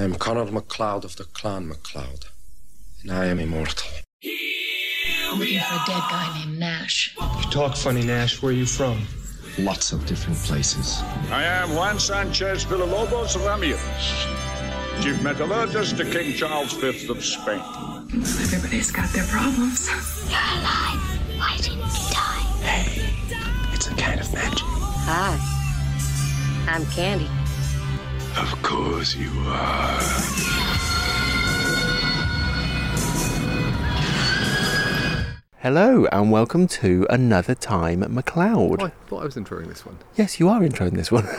am Conor MacLeod of the Clan MacLeod, and I am immortal. Looking for a dead guy named Nash. You talk funny, Nash. Where are you from? Lots of different places. I am Juan Sanchez Villalobos Ramirez, Chief Metallurgist to King Charles V of Spain. Everybody's got their problems. You're alive. Why didn't you die? Hey, it's a kind of magic. Hi, I'm Candy. Of course you are. Hello and welcome to Another Time MacLeod. Oh, I thought I was introing this one. Yes, you are introing this one.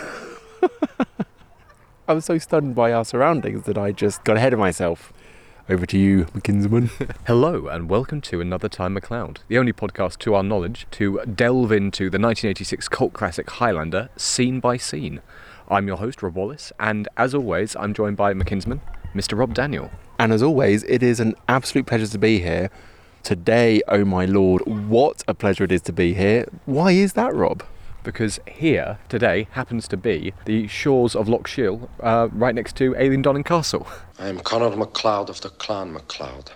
I was so stunned by our surroundings that I just got ahead of myself. Over to you, McKinsman. Hello and welcome to Another Time MacLeod, the only podcast to our knowledge to delve into the 1986 cult classic Highlander scene by scene. I'm your host, Rob Wallace, and as always, I'm joined by McKinsman, Mr. Rob Daniel. And as always, it is an absolute pleasure to be here. Today, oh my lord, what a pleasure it is to be here. Why is that, Rob? Because here, today, happens to be the shores of Loch Shiel, right next to Ailean Donan Castle. I am Conor MacLeod of the Clan MacLeod.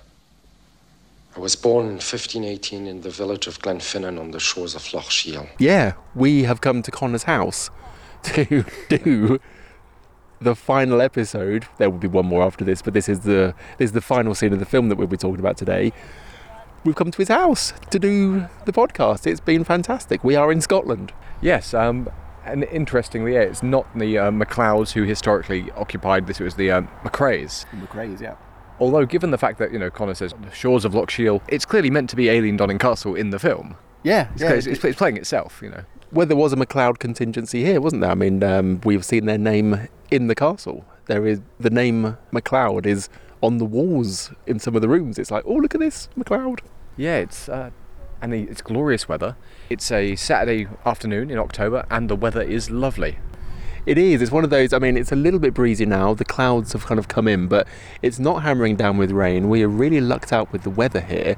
I was born in 1518 in the village of Glenfinnan on the shores of Loch Shiel. Yeah, we have come to Conor's house to do the final episode. There will be one more after this, but this is the final scene of the film that we'll be talking about today. We've come to his house to do the podcast. It's been fantastic. We are in Scotland. Yes, and interestingly, yeah, it's not the MacLeods who historically occupied this, it was the McRaes. McRaes, yeah. Although, given the fact that, Conor says the shores of Loch Shiel, it's clearly meant to be Ailean Donan Castle in the film. Yeah, it's playing itself, Well, there was a MacLeod contingency here, wasn't there? I mean, we've seen their name in the castle. The name MacLeod is on the walls in some of the rooms. It's like, oh, look at this, MacLeod. Yeah, it's glorious weather. It's a Saturday afternoon in October, and the weather is lovely. It is. It's one of those, I mean, it's a little bit breezy now. The clouds have kind of come in, but it's not hammering down with rain. We are really lucked out with the weather here.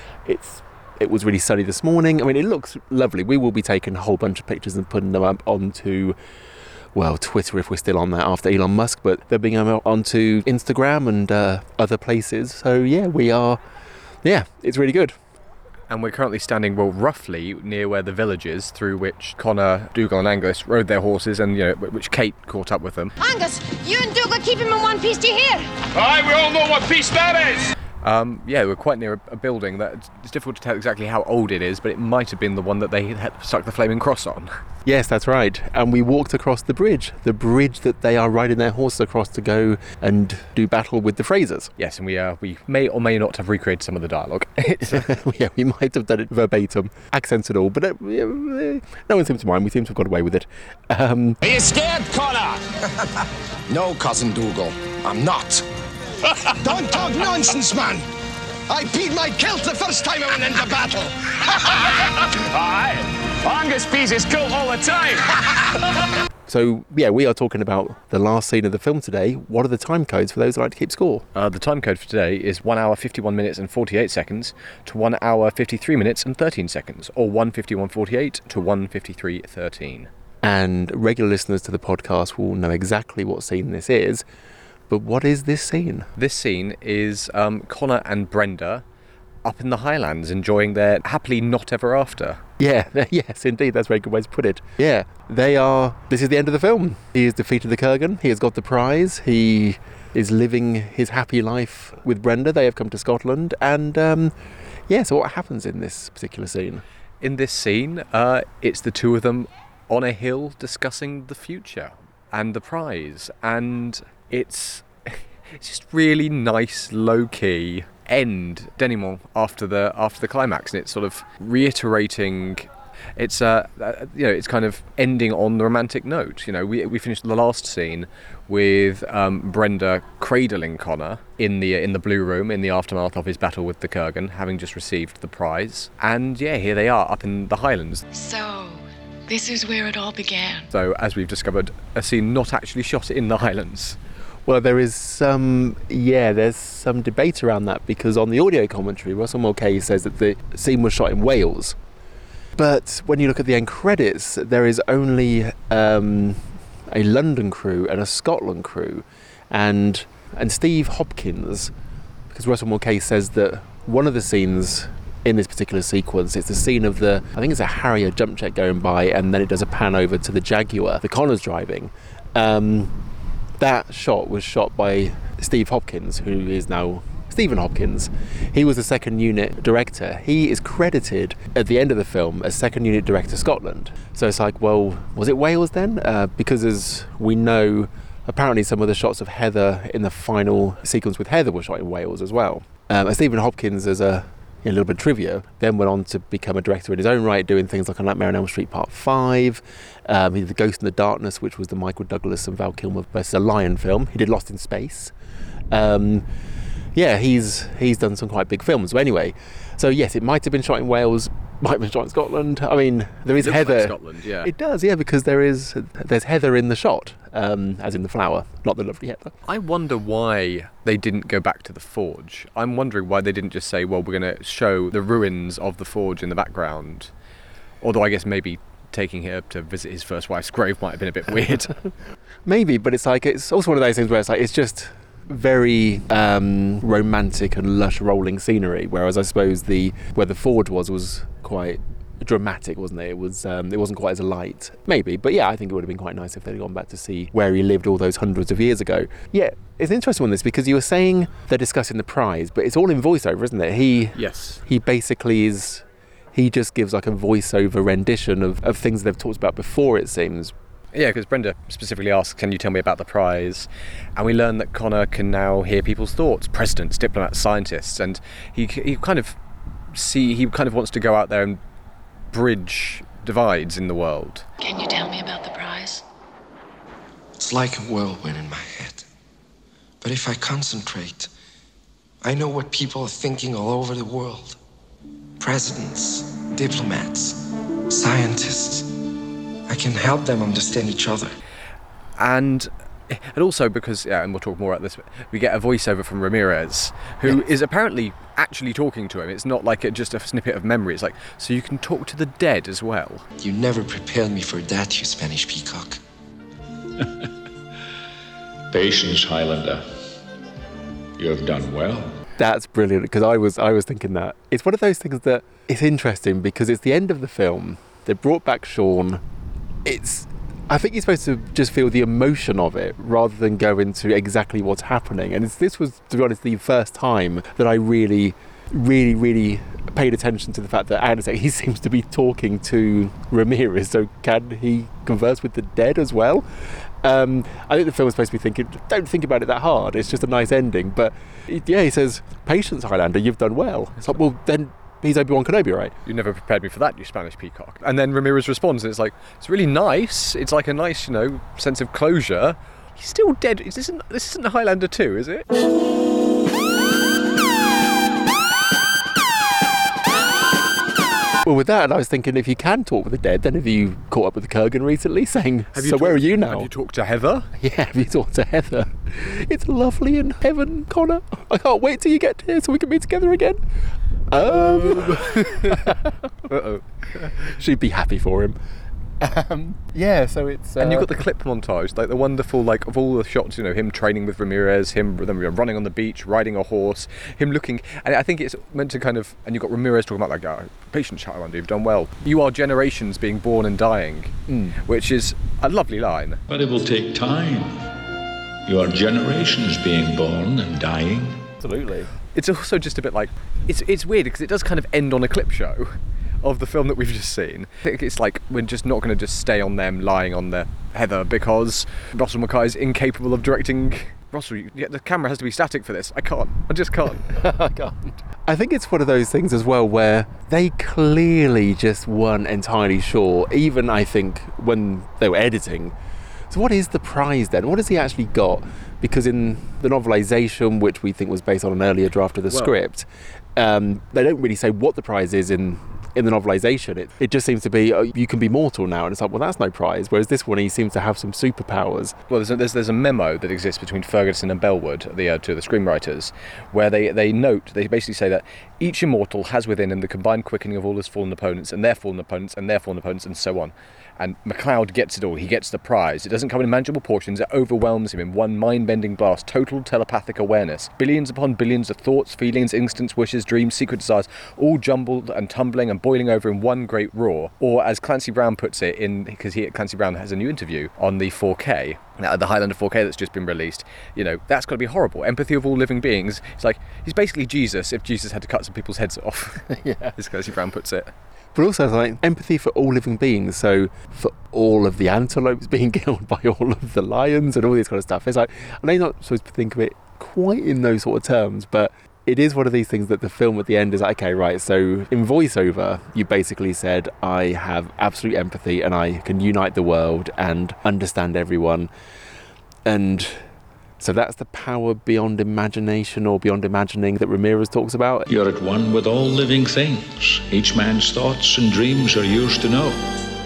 It was really sunny this morning. I mean, it looks lovely. We will be taking a whole bunch of pictures and putting them up onto, well, Twitter if we're still on that after Elon Musk, but they're being onto Instagram and other places. So, yeah, it's really good. And we're currently standing, well, roughly near where the village is through which Conor, Dougal and Angus rode their horses and, which Kate caught up with them. Angus, you and Dougal keep him in one piece, do you hear? Aye, we all know what piece that is! We're quite near a building that it's difficult to tell exactly how old it is, but it might have been the one that they had stuck the flaming cross on. Yes, that's right. And we walked across the bridge that they are riding their horses across to go and do battle with the Frasers. Yes, and we may or may not have recreated some of the dialogue. Yeah, we might have done it verbatim, accents and all, but no one seems to mind. We seem to have got away with it. Are you scared, Conor? No, Cousin Dougal, I'm not. Don't talk nonsense, man. I peed my kilt the first time I went into battle. Aye, Angus pees his kilt all the time. So, yeah, we are talking about the last scene of the film today. What are the time codes for those who like to keep score? The time code for today is 1 hour 51 minutes and 48 seconds to 1 hour 53 minutes and 13 seconds, or 1:51:48 to 1:53:13. And regular listeners to the podcast will know exactly what scene this is. But what is this scene? This scene is Conor and Brenda up in the Highlands enjoying their happily not ever after. Yeah, yes, indeed, that's a very good way to put it. Yeah, this is the end of the film. He has defeated the Kurgan, he has got the prize, he is living his happy life with Brenda. They have come to Scotland, and so what happens in this particular scene? In this scene, it's the two of them on a hill discussing the future and the prize, and it's just really nice, low-key end denouement after the climax, and it's sort of reiterating. It's it's kind of ending on the romantic note. We finished the last scene with Brenda cradling Conor in the blue room in the aftermath of his battle with the Kurgan, having just received the prize, and here they are up in the Highlands. So, this is where it all began. So, as we've discovered, a scene not actually shot in the Highlands. Well, there's some debate around that, because on the audio commentary, Russell Mulcahy says that the scene was shot in Wales. But when you look at the end credits, there is only a London crew and a Scotland crew. And And Steve Hopkins, because Russell Mulcahy says that one of the scenes in this particular sequence, it's the scene of I think it's a Harrier jump jet going by, and then it does a pan over to the Jaguar that Connor's driving. That shot was shot by Steve Hopkins, who is now Stephen Hopkins. He was the second unit director. He is credited at the end of the film as second unit director Scotland. So it's like, well, was it Wales then? Because as we know, apparently some of the shots of Heather in the final sequence with Heather were shot in Wales as well. Stephen Hopkins, as a little bit of trivia, then went on to become a director in his own right, doing things like A Nightmare on Elm Street Part 5. He did The Ghost in the Darkness, which was the Michael Douglas and Val Kilmer versus a Lion film. He did Lost in Space. He's done some quite big films. But anyway, so yes, it might have been shot in Wales, might have been shot in Scotland. I mean, there is Heather. Like Scotland, yeah. It does, yeah, because there's Heather in the shot, as in the flower, not the lovely Heather. I wonder why they didn't go back to the forge. I'm wondering why they didn't just say, well, we're going to show the ruins of the forge in the background. Although I guess maybe taking her to visit his first wife's grave might have been a bit weird. Maybe, but it's like, it's also one of those things where it's like, it's just very romantic and lush rolling scenery, whereas I suppose where the forge was quite dramatic, wasn't it? It wasn't quite as light, maybe, but yeah, I think it would have been quite nice if they'd gone back to see where he lived all those hundreds of years ago. Yeah, it's an interesting one, this, because you were saying they're discussing the prize, but it's all in voiceover, isn't it? He basically he just gives like a voiceover rendition of things they've talked about before, it seems. Yeah, because Brenda specifically asks, can you tell me about the prize? And we learn that Connor can now hear people's thoughts, presidents, diplomats, scientists, and he kind of wants to go out there and bridge divides in the world. Can you tell me about the prize? It's like a whirlwind in my head. But if I concentrate, I know what people are thinking all over the world. Presidents, diplomats, scientists. I can help them understand each other. And also because, and we'll talk more about this, we get a voiceover from Ramirez, who is apparently actually talking to him. It's not like just a snippet of memory. It's like, so you can talk to the dead as well. You never prepared me for that, you Spanish peacock. Patience, Highlander. You have done well. That's brilliant, because I was thinking that. It's one of those things that it's interesting because it's the end of the film. They brought back Sean. I think you're supposed to just feel the emotion of it rather than go into exactly what's happening. And this was, to be honest, the first time that I really, really, really paid attention to the fact that he seems to be talking to Ramirez. So can he converse with the dead as well? I think the film was supposed to be thinking, don't think about it that hard. It's just a nice ending. But yeah, he says, patience, Highlander, you've done well. It's like, well, then he's Obi-Wan Kenobi, right? You never prepared me for that, you Spanish peacock. And then Ramirez responds, and it's like, it's really nice. It's like a nice, sense of closure. He's still dead. This isn't Highlander 2, is it? Well, with that, I was thinking, if you can talk with the dead, then have you caught up with Kurgan recently, saying, where are you now? Have you talked to Heather? Yeah, have you talked to Heather? It's lovely in heaven, Connor. I can't wait till you get here so we can be together again. Uh-oh. She'd be happy for him. Yeah, so it's... And you've got the clip montage, like the wonderful, of all the shots, him training with Ramirez, him running on the beach, riding a horse, him looking... And I think it's meant to kind of... And you've got Ramirez talking about, patient child, you've done well. You are generations being born and dying, which is a lovely line. But it will take time. You are generations being born and dying. Absolutely. It's also just a bit like... It's weird, because it does kind of end on a clip show of the film that we've just seen. I think it's like we're just not going to just stay on them lying on the Heather because Russell Mulcahy is incapable of directing. Russell, the camera has to be static for this. I just can't. I can't. I think it's one of those things as well where they clearly just weren't entirely sure, even I think when they were editing. So what is the prize then? What has he actually got? Because in the novelisation, which we think was based on an earlier draft of the script, they don't really say what the prize is in the novelisation. It just seems to be, you can be mortal now, and it's like, well, that's no prize. Whereas this one, he seems to have some superpowers. Well, there's a memo that exists between Ferguson and Bellwood, the two of the screenwriters, where they basically say that each immortal has within him the combined quickening of all his fallen opponents, and their fallen opponents, and their fallen opponents, and so on. And MacLeod gets it all. He gets the prize. It doesn't come in manageable portions. It overwhelms him in one mind-bending blast. Total telepathic awareness. Billions upon billions of thoughts, feelings, instincts, wishes, dreams, secret desires, all jumbled and tumbling and boiling over in one great roar. Or as Clancy Brown puts it, because Clancy Brown has a new interview on the 4K, the Highlander 4K that's just been released, that's got to be horrible. Empathy of all living beings. It's like, he's basically Jesus if Jesus had to cut some people's heads off. Yeah. As Clancy Brown puts it. But also, it's like empathy for all living beings. So for all of the antelopes being killed by all of the lions and all this kind of stuff. It's like, I know you're not supposed to think of it quite in those sort of terms, but it is one of these things that the film at the end is like, okay, right, so in voiceover, you basically said, I have absolute empathy and I can unite the world and understand everyone. And so that's the power beyond imagination or beyond imagining that Ramirez talks about. You're at one with all living things. Each man's thoughts and dreams are yours to know.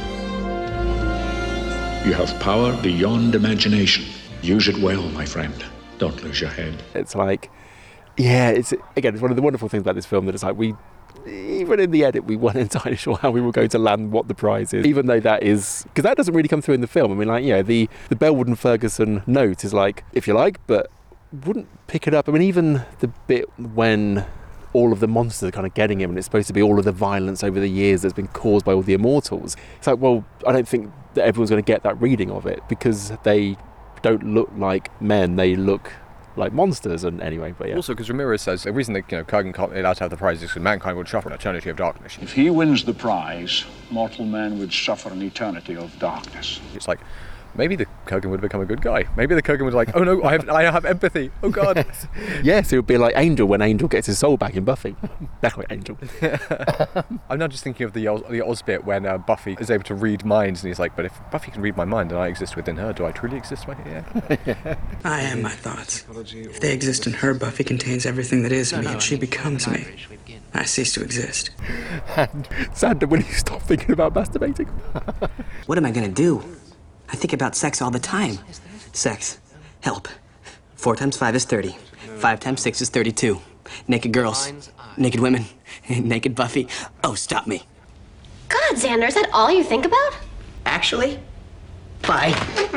You have power beyond imagination. Use it well, my friend. Don't lose your head. It's like, yeah, it's one of the wonderful things about this film that it's like, even in the edit, we weren't entirely sure how we were going to land what the prize is, even though that is, because that doesn't really come through in the film. I mean, like, the Bellwood and Ferguson note is like, if you like, but wouldn't pick it up. I mean, even the bit when all of the monsters are kind of getting him and it's supposed to be all of the violence over the years that's been caused by all the immortals. It's like, well, I don't think that everyone's going to get that reading of it because they don't look like men, they look like monsters. And anyway, but yeah. Also, because Ramirez says the reason that Kurgan can't be allowed to have the prize is because mankind would suffer an eternity of darkness. If he wins the prize, mortal man would suffer an eternity of darkness. It's like, maybe the Kurgan would become a good guy. Maybe the Kurgan would like, oh no, I have empathy. Oh God. Yes, it would be like Angel when Angel gets his soul back in Buffy. That's like Angel. I'm now just thinking of the Oz bit when Buffy is able to read minds, and he's like, but if Buffy can read my mind and I exist within her, do I truly exist right here? I am my thoughts. If they exist in her, Buffy contains everything that is me. If she becomes me, I cease to exist. And Xander, will you stop thinking about masturbating? What am I gonna do? I think about sex all the time. Sex. Help. 4 times 5 is 30. 5 times 6 is 32. Naked girls. Naked women. Naked Buffy. Oh, stop me. God, Xander, is that all you think about? Actually? Bye.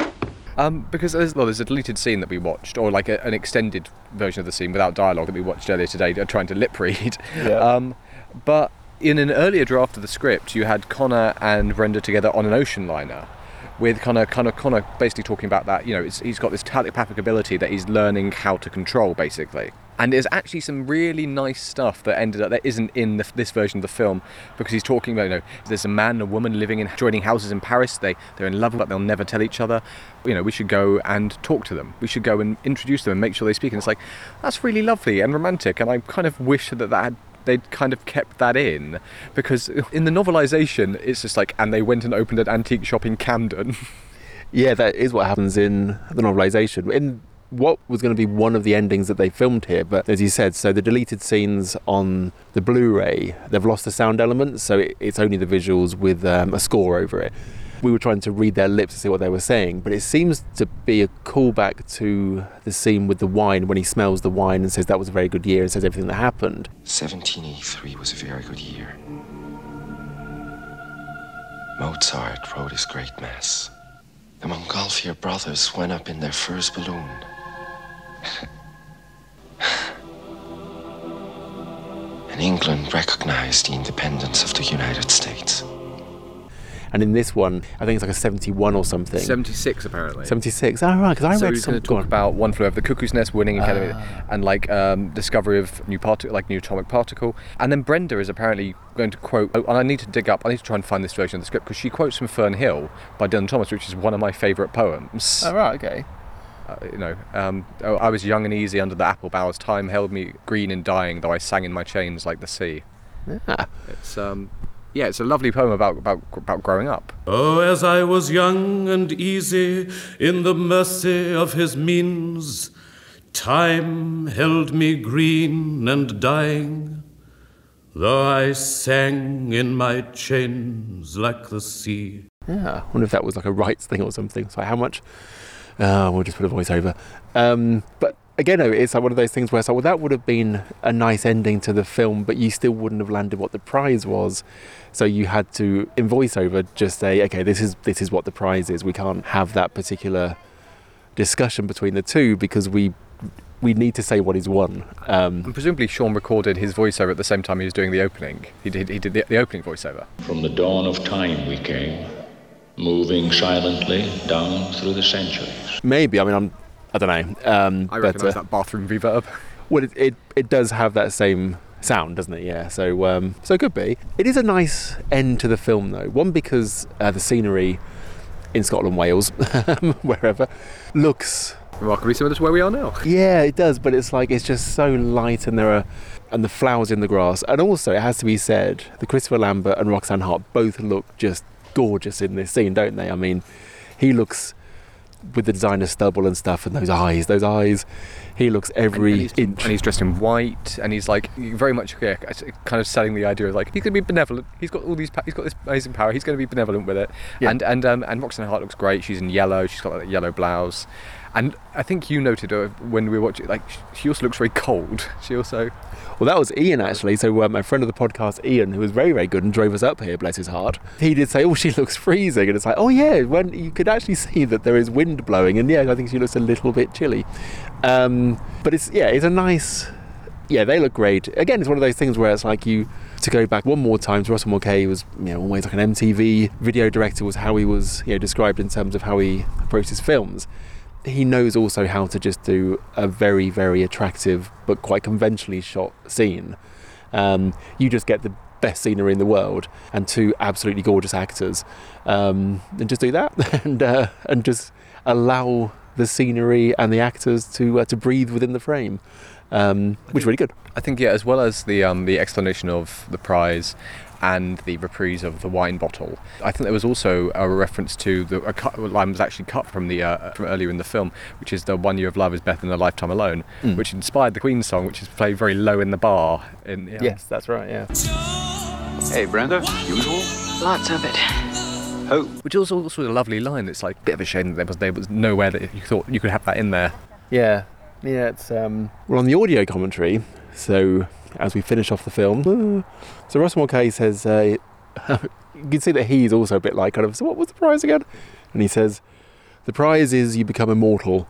Because there's a deleted scene that we watched, or like an extended version of the scene without dialogue that we watched earlier today, trying to lip read. Yeah. But in an earlier draft of the script, you had Connor and Brenda together on an ocean liner, with Connor basically talking about that, he's got this telepathic ability that he's learning how to control, basically. And there's actually some really nice stuff that ended up that isn't in this version of the film, because he's talking about, there's a man and a woman living in adjoining houses in Paris. They're in love, but they'll never tell each other. We should go and talk to them. We should go and introduce them and make sure they speak. And it's like, that's really lovely and romantic. And I kind of wish that they'd kind of kept that in, because in the novelisation it's just like, and they went and opened an antique shop in Camden. Yeah, that is what happens in the novelisation. In what was going to be one of the endings that they filmed here, but as you said, so the deleted scenes on the Blu-ray, they've lost the sound element, so it's only the visuals with a score over it. We were trying to read their lips to see what they were saying, but it seems to be a callback to the scene with the wine, when he smells the wine and says that was a very good year and says everything that happened. 1783 was a very good year. Mozart wrote his great mass. The Montgolfier brothers went up in their first balloon. And England recognized the independence of the United States. And in this one, I think it's like a 71 or something. 76 apparently. 76. Oh, right, because I read he's going to talk about One Flew Over the Cuckoo's Nest, winning Academy, and discovery of new atomic particle. And then Brenda is apparently going to quote, and I need to try and find this version of the script, because she quotes from Fern Hill by Dylan Thomas, which is one of my favourite poems. Oh, right, okay. I was young and easy under the apple boughs. Time held me green and dying, though I sang in my chains like the sea. Yeah. It's a lovely poem about growing up. Oh, as I was young and easy in the mercy of his means, time held me green and dying, though I sang in my chains like the sea. Yeah, I wonder if that was like a rights thing or something. So how much? We'll just put a voice over. But again, it's like one of those things where it's like, well, that would have been a nice ending to the film, but you still wouldn't have landed what the prize was. So you had to, in voiceover, just say, okay, this is what the prize is. We can't have that particular discussion between the two because we need to say what is won. And presumably Sean recorded his voiceover at the same time he was doing the opening. He did the opening voiceover. From the dawn of time we came, moving silently down through the centuries. Maybe, I mean, I don't know. I recognise that bathroom reverb. Well, it does have that same sound, doesn't it? Yeah, so it could be. It is a nice end to the film, though. One, because the scenery in Scotland, Wales, wherever, looks remarkably similar to where we are now. Yeah, it does, but it's just so light, and the flowers in the grass. And also, it has to be said, the Christopher Lambert and Roxanne Hart both look just gorgeous in this scene, don't they? I mean, he looks, with the designer stubble and stuff, and those eyes, he looks every inch. And he's dressed in white, and he's like very much kind of selling the idea of like he's going to be benevolent. He's got this amazing power. He's going to be benevolent with it. Yeah. And Roxanne Hart looks great. She's in yellow. She's got like that yellow blouse. And I think you noted when we were watching, like, she also looks very cold. Well, that was Ian, actually. So a friend of the podcast, Ian, who was very, very good and drove us up here, bless his heart, he did say, oh, she looks freezing. And it's like, oh, yeah, when you could actually see that there is wind blowing. And, yeah, I think she looks a little bit chilly. But it's a nice... Yeah, they look great. Again, it's one of those things where it's like to go back one more time to Russell Mulcahy, was always like an MTV video director, was how he was described in terms of how he approached his films. He knows also how to just do a very, very attractive but quite conventionally shot scene. You just get the best scenery in the world and two absolutely gorgeous actors, and just do that and just allow the scenery and the actors to breathe within the frame, which is really good. I think, as well as the explanation of the prize and the reprise of the wine bottle, I think there was also a reference to a line was actually cut from from earlier in the film, which is the 1 year of love is better than a lifetime alone, which inspired the Queen song, which is played very low in the bar. Yes, that's right. Yeah. Hey, Brenda, usual? Lots of it. Oh. Which is also a lovely line. It's like a bit of a shame that there was nowhere that you thought you could have that in there. Yeah. It's well, on the audio commentary, so as we finish off the film, so Russell Mulcahy says, you can see that he's also a bit like kind of, so what was the prize again? And he says, the prize is you become immortal.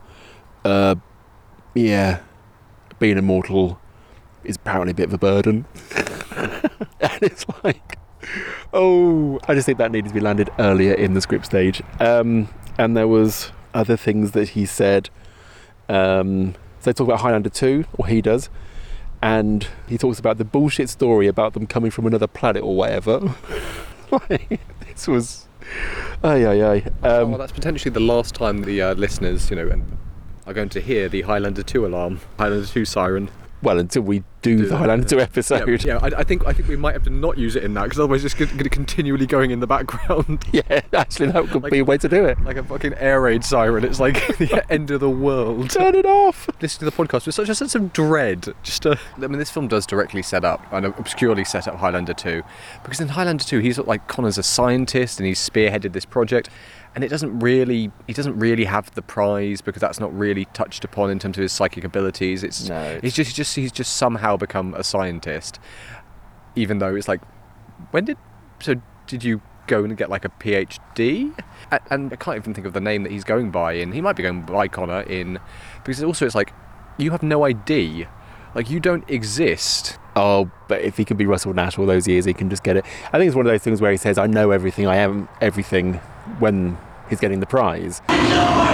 Being immortal is apparently a bit of a burden. And it's like, I just think that needed to be landed earlier in the script stage. And there was other things that he said. So they talk about Highlander 2, or he does, and he talks about the bullshit story about them coming from another planet or whatever. This was... well, that's potentially the last time the listeners, are going to hear the Highlander 2 alarm, Highlander 2 siren. Well, until we do the Highlander 2 episode. Yeah, I think we might have to not use it in that, because otherwise it's going to continually going in the background. Yeah, actually that could be a way to do it. Like a fucking air raid siren. It's like the end of the world. Turn it off! Listen to the podcast with such a sense of dread. This film does directly set up, and obscurely set up Highlander 2. Because in Highlander 2, he's like Connor's a scientist, and he's spearheaded this project. And he doesn't really have the prize, because that's not really touched upon in terms of his psychic abilities. He's just somehow become a scientist, even though it's like, did you go and get like a PhD? And I can't even think of the name that he's going by in. He might be going by Connor because also it's like, you have no ID, like you don't exist. Oh, but if he can be Russell Nash all those years, he can just get it. I think it's one of those things where he says, I know everything, I am everything, when he's getting the prize. I know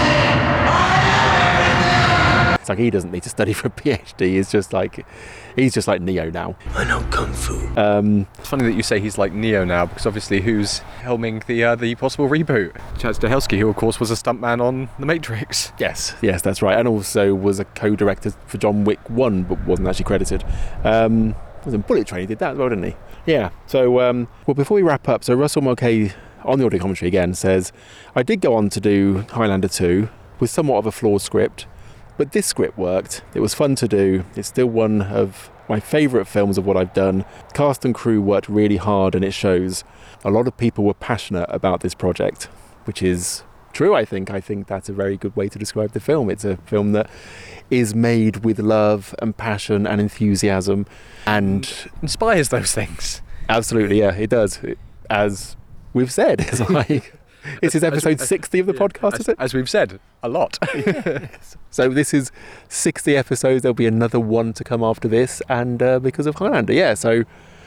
everything! It's like he doesn't need to study for a PhD, he's just like Neo now. I know Kung Fu. It's funny that you say he's like Neo now, because obviously who's helming the possible reboot? Chad Stahelski, who of course was a stuntman on The Matrix. Yes, that's right, and also was a co-director for John Wick 1, but wasn't actually credited. Was in Bullet Train, he did that as well, didn't he? Yeah, so, well, before we wrap up, so Russell Mulcahy, on the audio commentary again, says, I did go on to do Highlander 2 with somewhat of a flawed script, but this script worked. It was fun to do. It's still one of my favourite films of what I've done. Cast and crew worked really hard, and it shows. A lot of people were passionate about this project, which is true, I think. I think that's a very good way to describe the film. It's a film that is made with love and passion and enthusiasm and inspires those things. Absolutely, yeah, it does. As we've said, it's like this is episode 60 of the podcast, is it? As we've said, a lot. Yes. So this is 60 episodes. There'll be another one to come after this, and because of Highlander, yeah. So,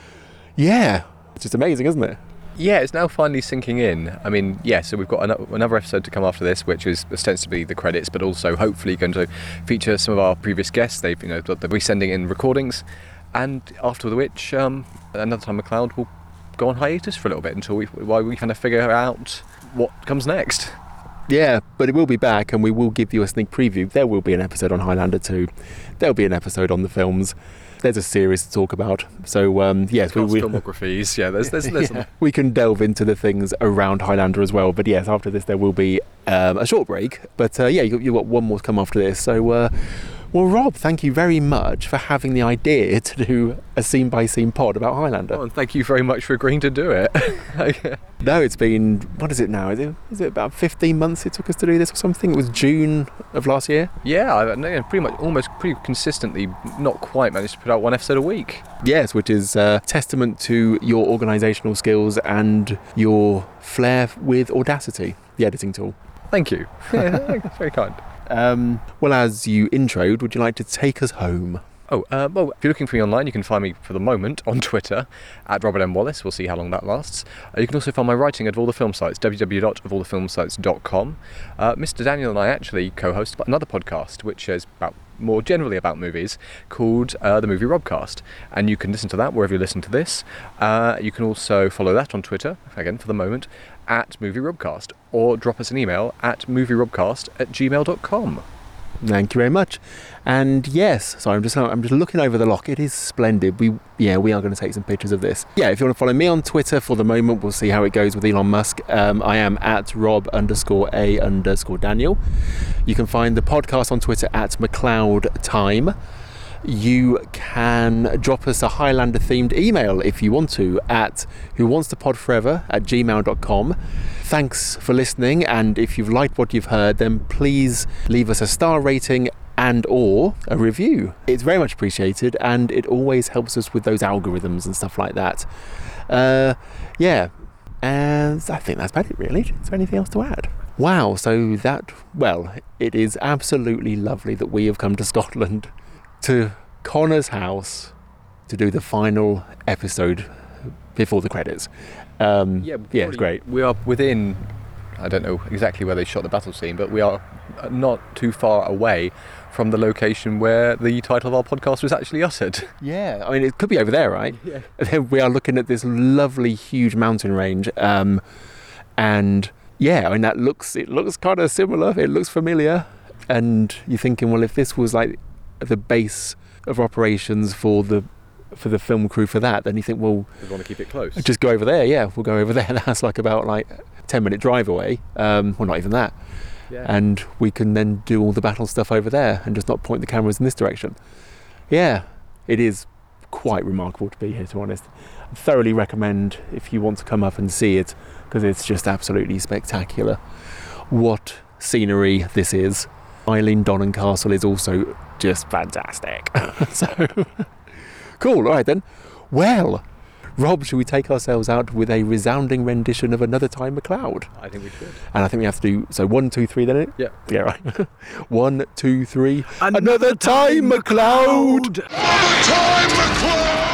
yeah, it's just amazing, isn't it? Yeah, it's now finally sinking in. I mean, yeah, so we've got another episode to come after this, which is ostensibly the credits, but also hopefully going to feature some of our previous guests. They'll be sending in recordings, and after which, Another Time McCloud will go on hiatus for a little bit until we kind of figure out what comes next. Yeah, but it will be back, and we will give you a sneak preview. There will be an episode on Highlander 2. There'll be an episode on the films. There's a series to talk about. So, yes, filmographies. Yeah, there's yeah, we can delve into the things around Highlander as well. But yes, after this, there will be a short break. But yeah, you've got one more to come after this. So, well, Rob, thank you very much for having the idea to do a scene-by-scene pod about Highlander. Oh, and thank you very much for agreeing to do it. No, it's been, what is it now? Is it about 15 months it took us to do this or something? It was June of last year? Yeah, pretty consistently, not quite managed to put out one episode a week. Yes, which is testament to your organisational skills and your flair with Audacity, the editing tool. Thank you. Yeah, that's very kind. Well, as you introed, would you like to take us home? Well, if you're looking for me online, you can find me for the moment on Twitter at Robert M. Wallace. We'll see how long that lasts. You can also find my writing at Of All the Film Sites, www.ofallthefilmsites.com. Mr. Daniel and I actually co-host another podcast, which is more generally about movies, called the Movie Robcast. And you can listen to that wherever you listen to this. You can also follow that on Twitter, again for the moment, at Movie Robcast, or drop us an email at movierobcast@gmail.com. Thank you very much. And yes, sorry, I'm just looking over the lock. It is splendid. We are going to take some pictures of this. Yeah, if you want to follow me on Twitter for the moment, we'll see how it goes with Elon Musk. I am at Rob_A_Daniel. You can find the podcast on Twitter at McCloud Time. You can drop us a Highlander themed email if you want to at whowantstopodforever@gmail.com. Thanks for listening, and if you've liked what you've heard, then please leave us a star rating and or a review. It's very much appreciated, and it always helps us with those algorithms and stuff like that. Yeah, and I think that's about it really. Is there anything else to add? Wow, so it is absolutely lovely that we have come to Scotland, to Connor's house, to do the final episode before the credits. It's great. We are within, I don't know exactly where they shot the battle scene, but we are not too far away from the location where the title of our podcast was actually uttered. Yeah, I mean, it could be over there, right? Yeah. We are looking at this lovely, huge mountain range, and yeah, I mean, it looks kind of similar. It looks familiar, and you're thinking, well, if this was like the base of operations for the film crew for that, then you think, well, we want to keep it close. Just go over there. Yeah, we'll go over there. That's like about 10-minute drive away. Well, not even that. Yeah. And we can then do all the battle stuff over there and just not point the cameras in this direction. Yeah, it is quite remarkable to be here, to be honest. I thoroughly recommend if you want to come up and see it, because it's just absolutely spectacular. What scenery this is. Eileen Donnan Castle is also just fantastic. So, cool. All right then. Well, Rob, should we take ourselves out with a resounding rendition of Another Time McCloud? I think we should. And I think we have to do, so 1, 2, 3 then? Yeah. Yeah, right. 1, 2, 3. Another Time McCloud! Another Time McCloud!